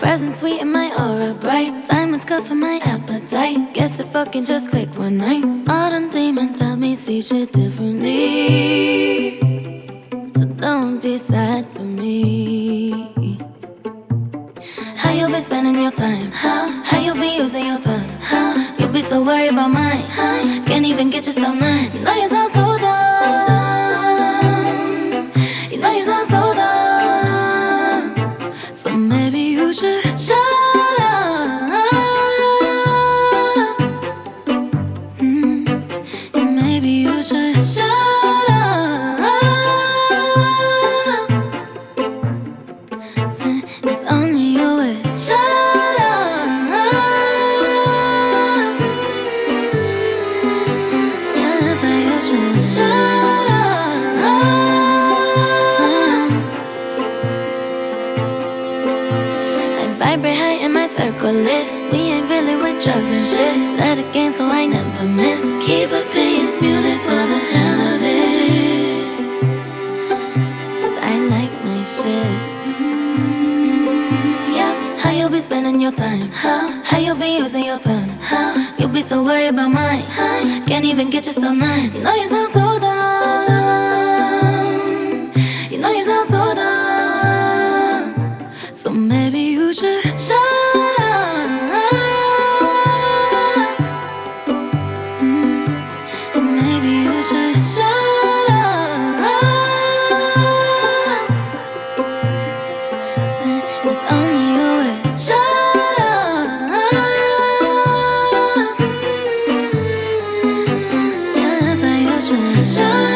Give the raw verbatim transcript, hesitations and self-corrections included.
Present sweet and my aura bright. Time is good for my appetite. Guess it fucking just clicked one night. All them demons tell me see shit differently. So don't be sad for me. How you been spending your time? How? How you be using your tongue? How? You be so worried about mine? Huh? Can't even get yourself none. You know you sound so dumb. You know you sound so dumb. So maybe you should shut up. Mm. Maybe you should shut up. Say, if only you would shut up. Yeah, that's why you should shut up. I vibrate high in my circle lit. We ain't really with drugs and shit. Let it gain so I never miss. Keep opinions muted for the hell of it. Cause I like my shit. Mm, yeah. How you be spending your time? How? How you be using your tongue? How? You be so worried about mine? Huh? Can't even get yourself none. You know you sound so dumb. You know you sound so dumb. So maybe you should shut up. Mm, maybe you should shut up. Say, if only you would shut up. Yeah, that's why you should shut up.